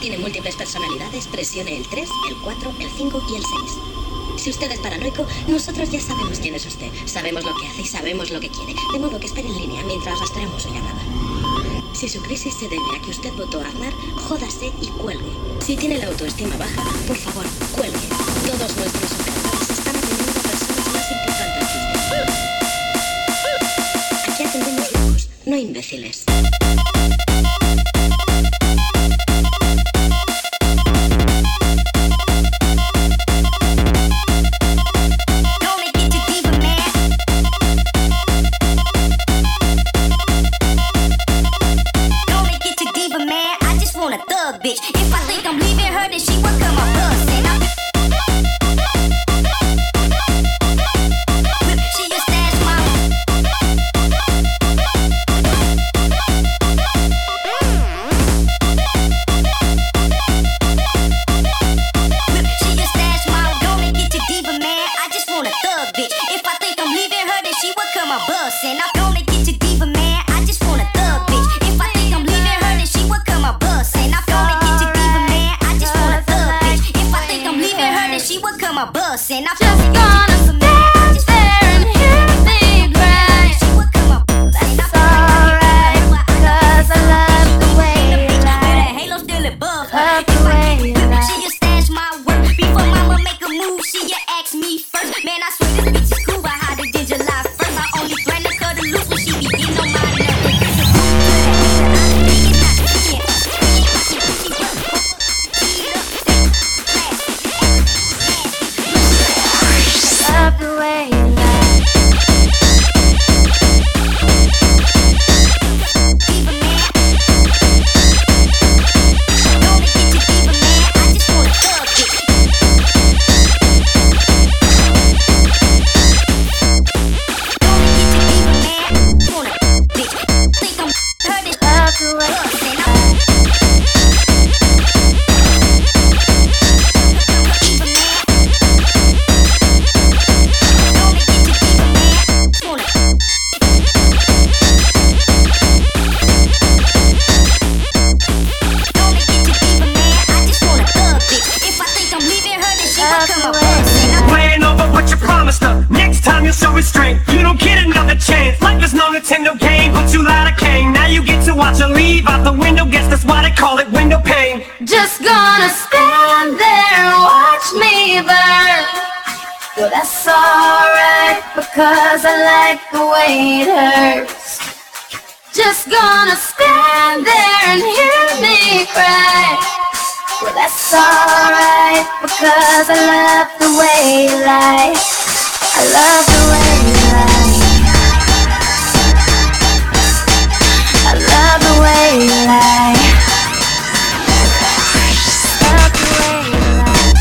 Tiene múltiples personalidades, presione el 3, el 4, el 5 y el 6. Si usted es paranoico, nosotros ya sabemos quién es usted. Sabemos lo que hace y sabemos lo que quiere. De modo que espere en línea mientras rastreamos su llamada. Si su crisis se debe a que usted votó a Aznar, jódase y cuelgue. Si tiene la autoestima baja, por favor, cuelgue. Todos nuestros operadores están atendiendo a personas más importantes que usted. Aquí atendemos locos, no imbéciles. Bitch, if I think I'm leaving her, then she would come my bus and I'm she just stash my she just stash my don't get too deep, man. I just want a thug bitch. If I think I'm leaving her, then she would come my bus and I don't get too deep, man. I just want a thug bitch. If I think I'm leaving her, then she would come my bus and I she would come a bus and I just gonna stand there and hear me cry. She would come a bus. That's alright, cause I love the way you lie. That halo still above her. If I get she just stash my work. Before mama make a move, she just ask me first. Man, I swear this bitch is cool, but how did July 1st? I only plan to cut her loose when she be getting on my nerves. Nintendo game, but you lied, I came. Now you get to watch her leave out the window. Guess that's why they call it window pane. Just gonna stand there and watch me burn. Well, that's alright, because I like the way it hurts. Just gonna stand there and hear me cry. Well, that's alright, because I love the way you lie. I love the way you lie. I love the way you lie. Love the way you lie.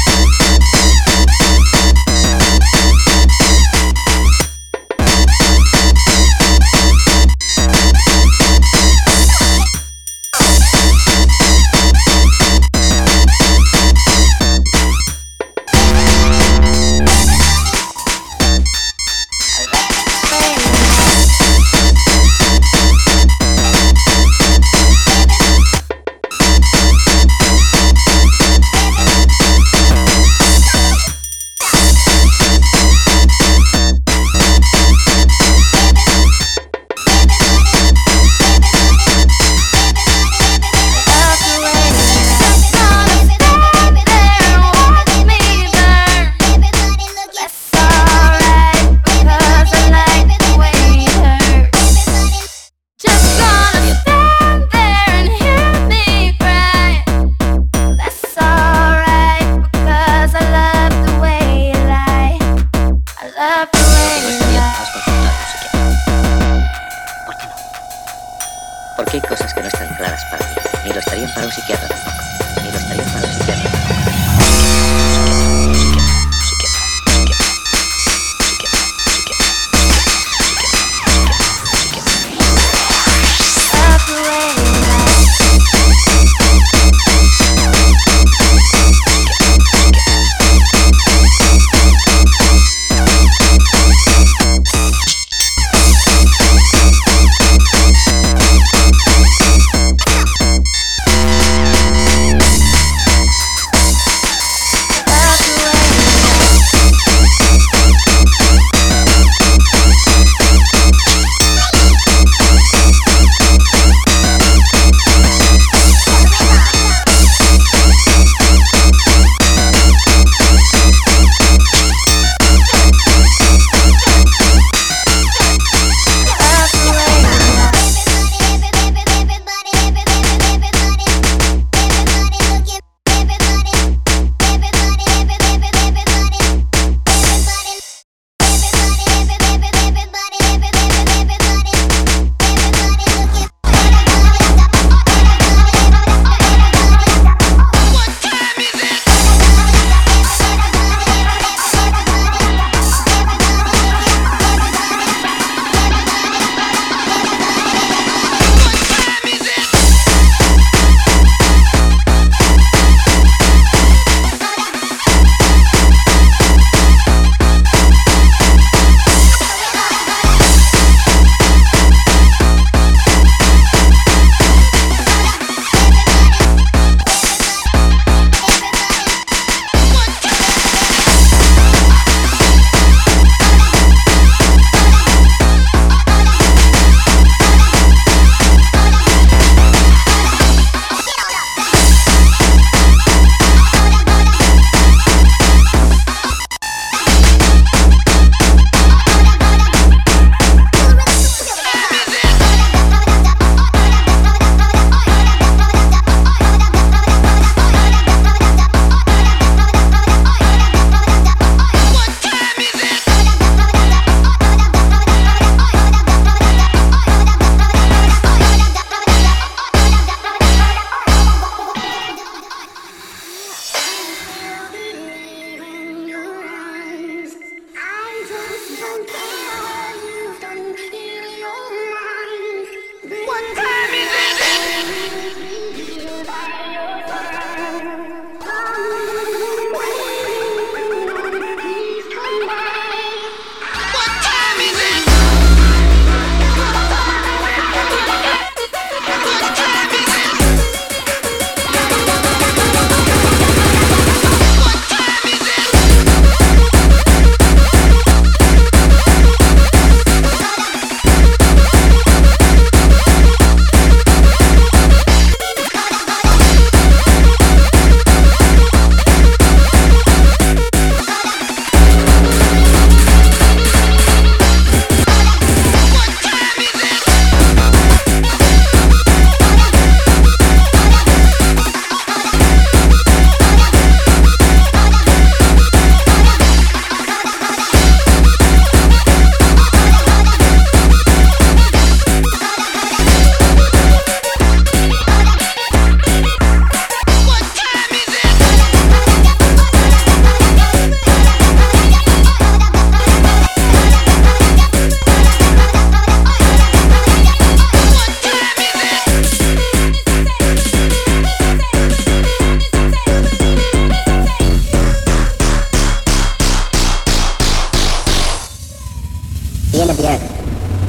Porque hay cosas que no están claras para mí. Ni lo estarían para un psiquiatra tampoco. Ni lo estarían para un psiquiatra tampoco.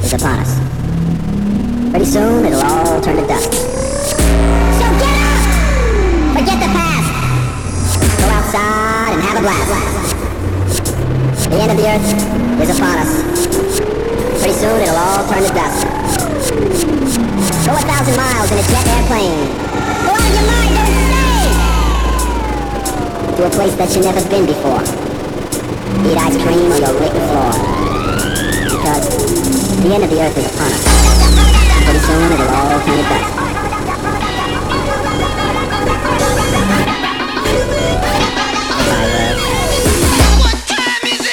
is upon us. Pretty soon, it'll all turn to dust. So get up! Forget the past! Go outside and have a blast. The end of the earth is upon us. Pretty soon, it'll all turn to dust. Go 1,000 miles in a jet airplane. Go out of your mind, don't stay! To a place that you've never been before. Eat ice cream on your written floor. Because the end of the earth is upon us. Pretty soon it'll all turn to dust. Goodbye, love. What time is it?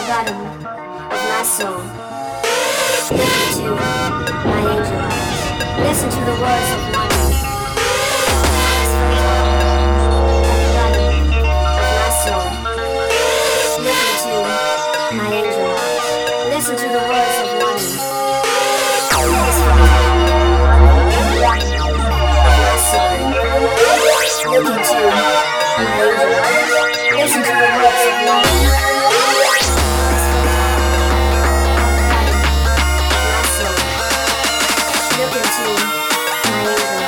bottom of my soul. Listen to my angel eyes. Listen to the words of longing. At the bottom of my soul. Listen to my angel eyes. Listen to the words of longing. Looking to my angel eyes. Listen to the words of longing. My soul. Look into my angel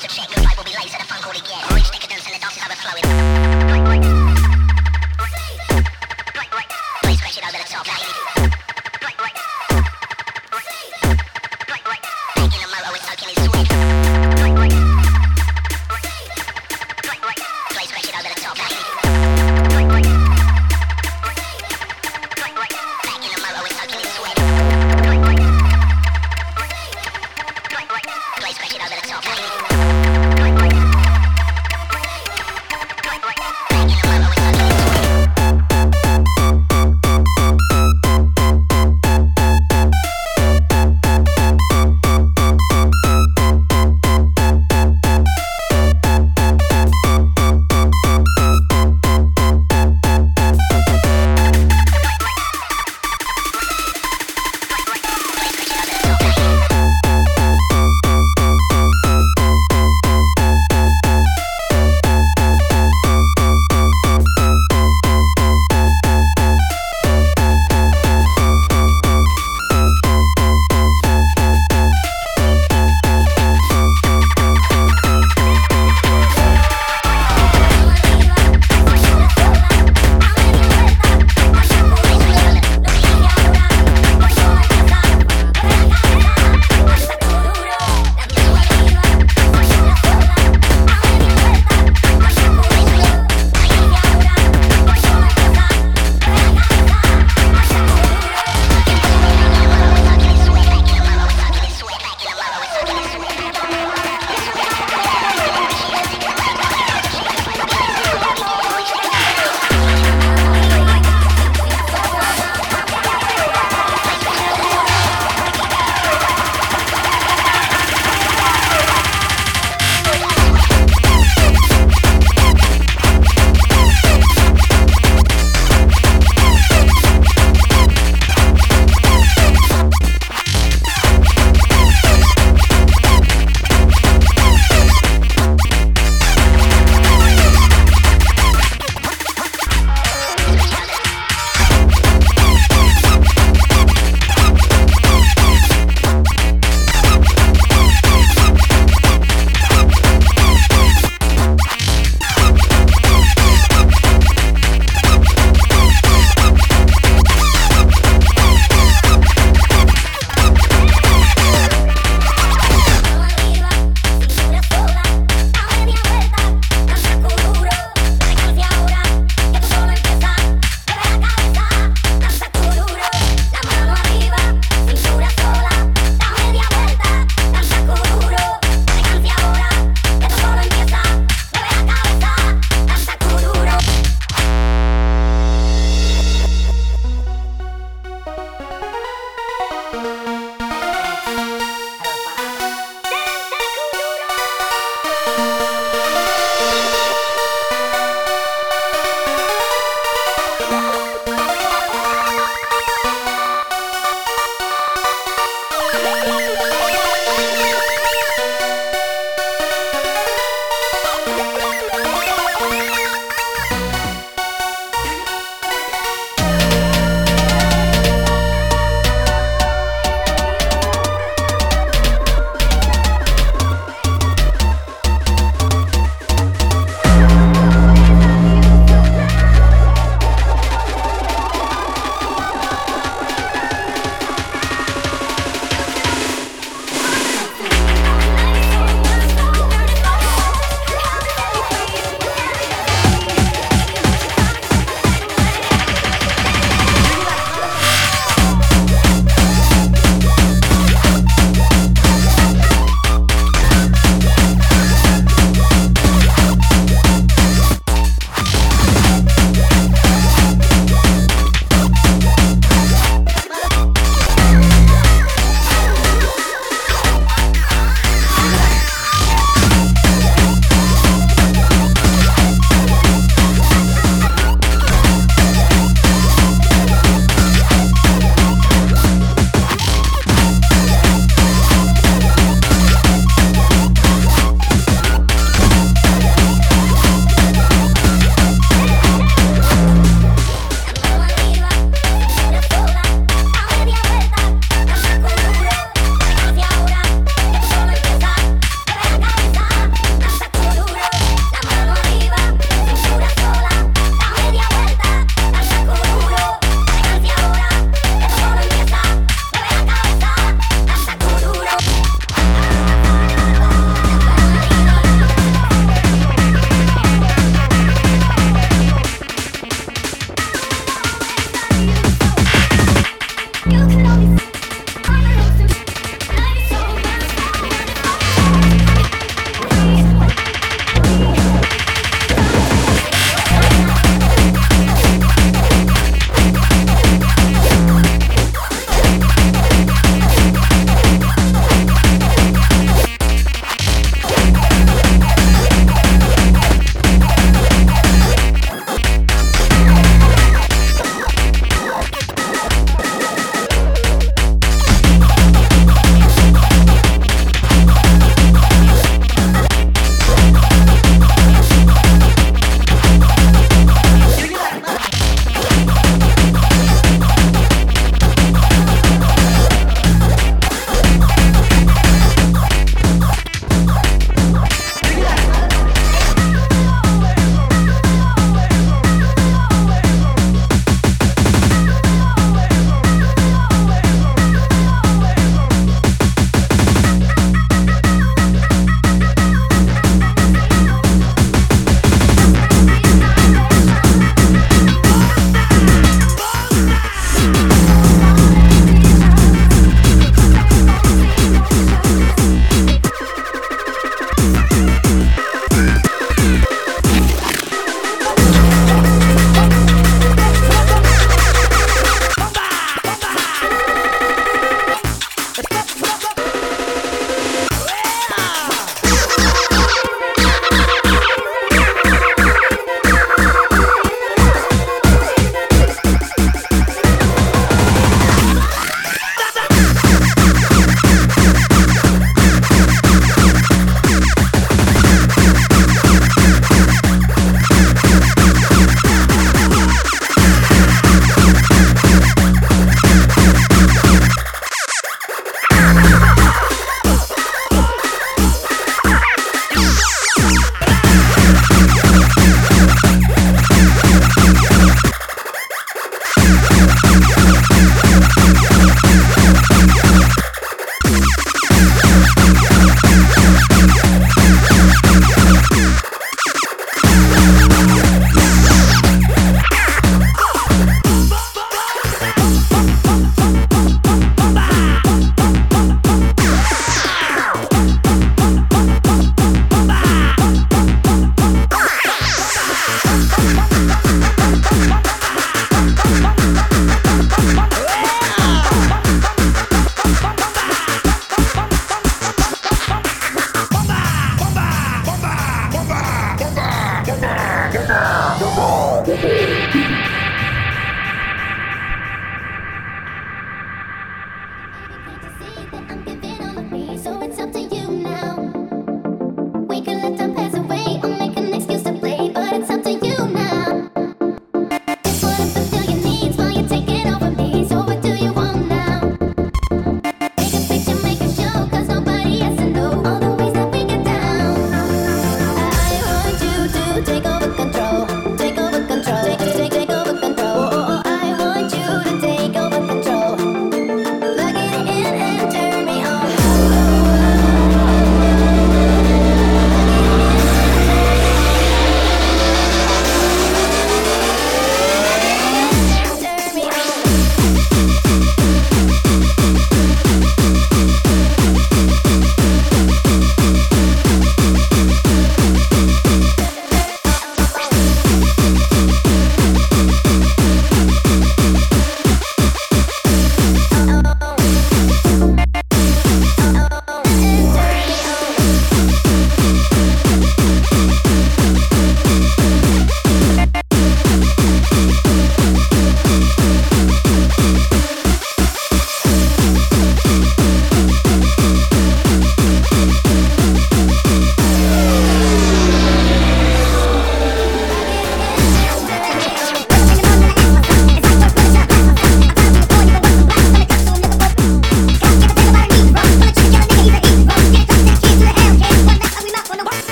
to check. Your flight will be late, so the phone call to get. Reach decadence and the dances overflowing. Please crash it over the top. Back in the motor, we're soaking in sweat. Please crash it over the top. Back in the motor, we're soaking in sweat. Please crash it over the top.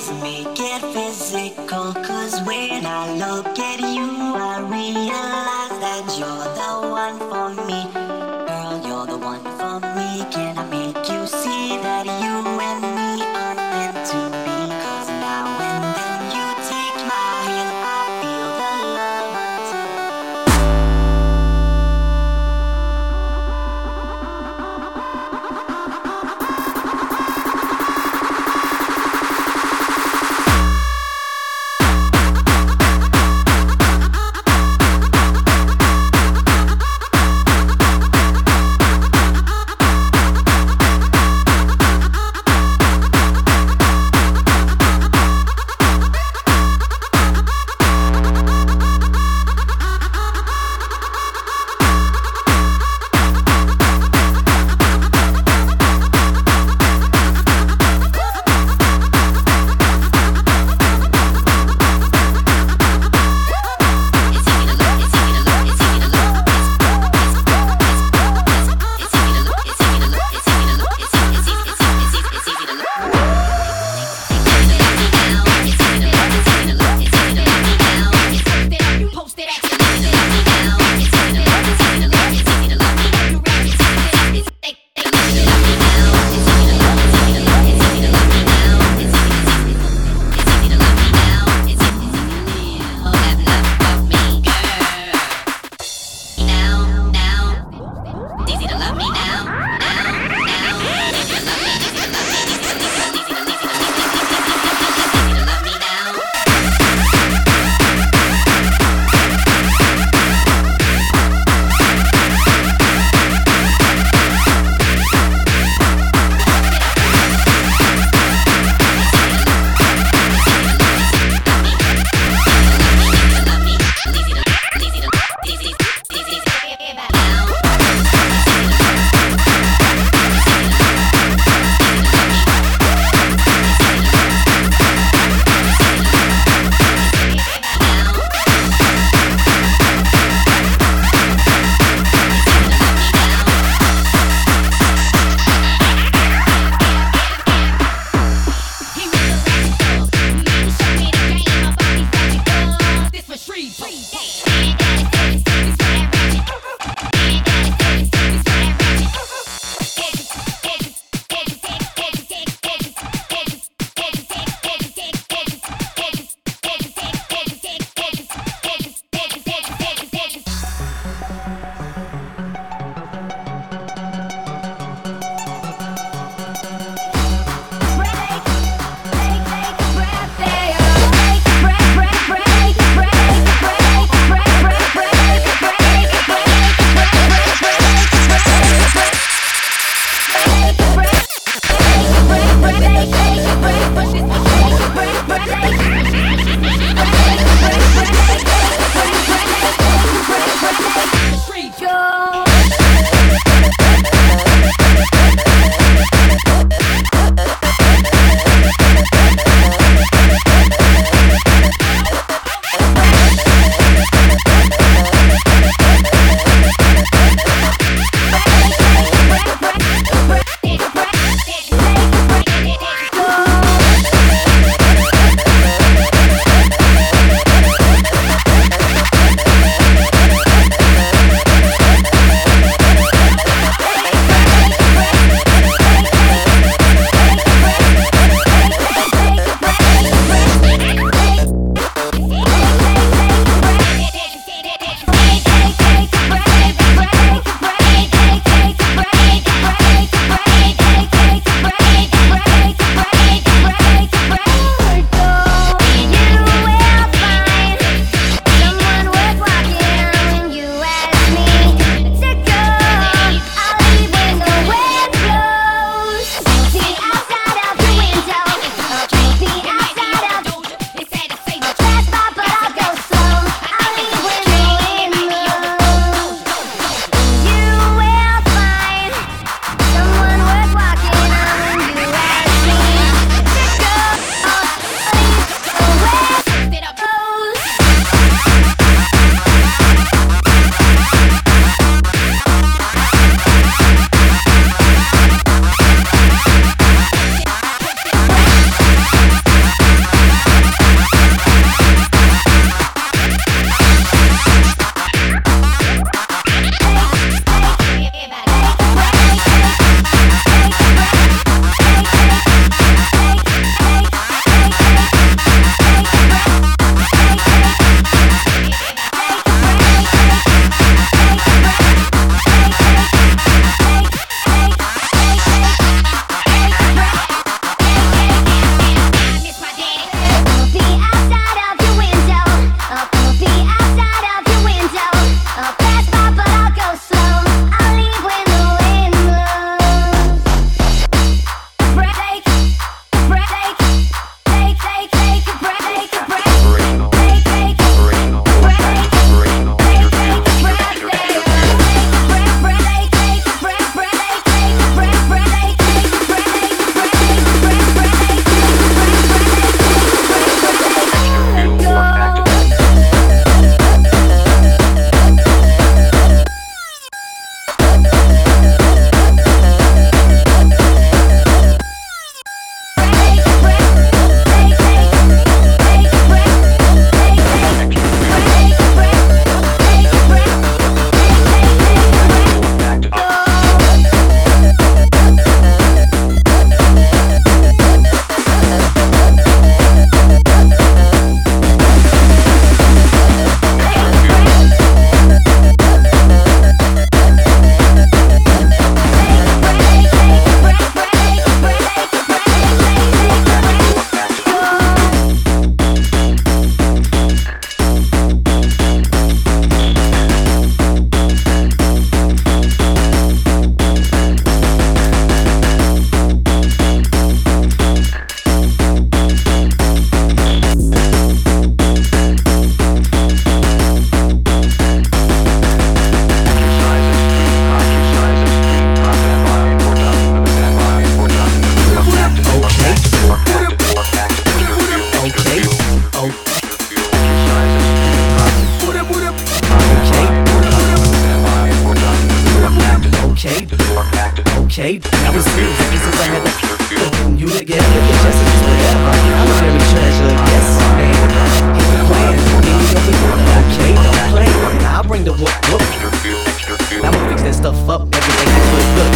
just make it physical. Cause when I look at you, I realize that you're the one for me. Girl, you're the one for me. Can I make you see that you and me are meant to be? Cause now and then you take my hand, I feel the love until break, break, break, break, break, break. okay. That was serious, since I had to you together, your justice is whatever. I'm a very treasure, yes, man. Here's the plan, okay, don't play. Now I'll bring the whoop. Now I'ma fix that stuff up, everything I could good.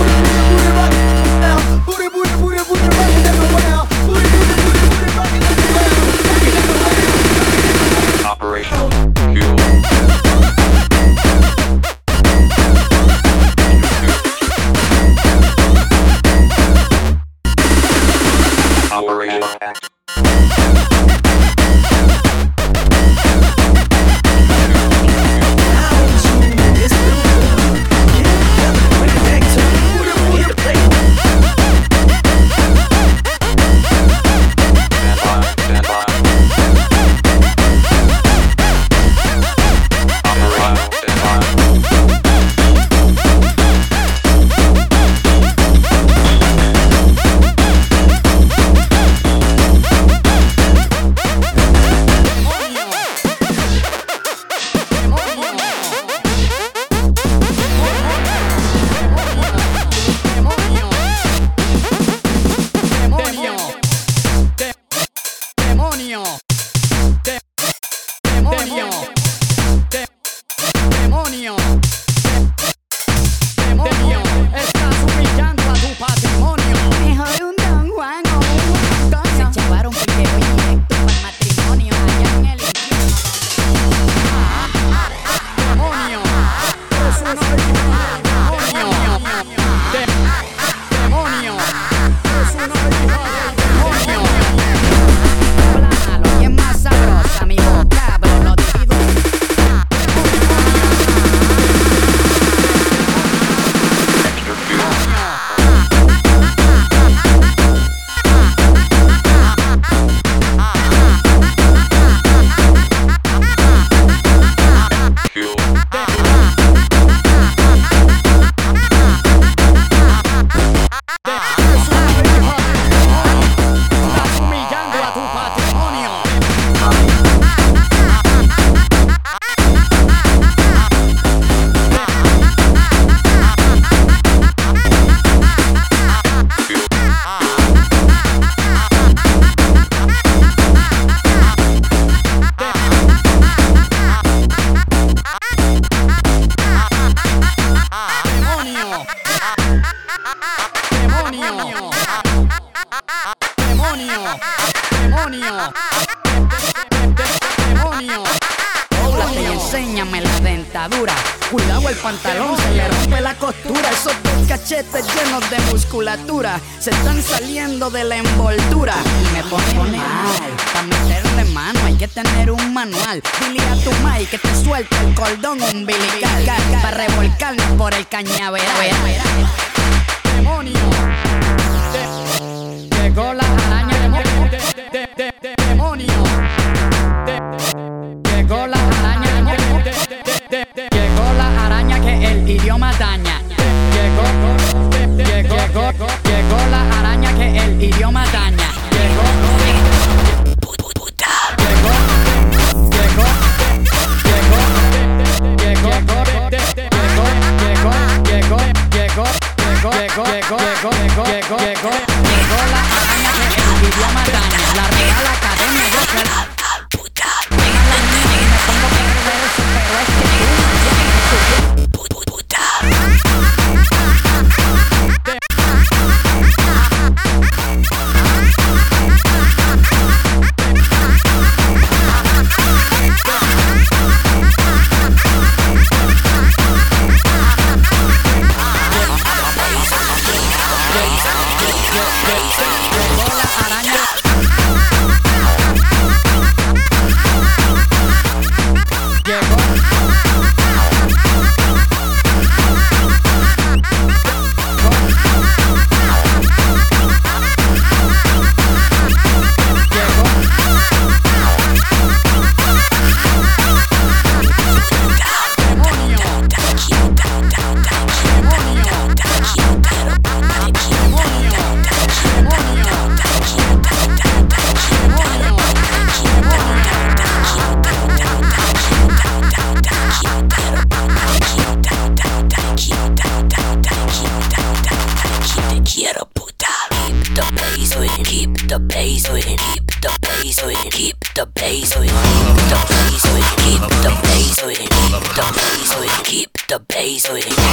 Booty, booty, booty, booty, rockin' everywhere. Booty, booty, booty, booty, rockin' everywhere. Operation Fuel. Operation Act. Enséñame la dentadura. Cuidado, el pantalón se le rompe la costura. Esos dos cachetes llenos de musculatura se están saliendo de la envoltura. Y me pone mal. Para meterle mano hay que tener un manual. Dile a tu mai que te suelte el cordón umbilical para revolcarnos por el cañaveral. Demonio. Llegó la araña. Demonio. Llegó la araña. Llegó la araña que el idioma daña. Llegó la araña que el idioma daña. Llegó K-Swiss.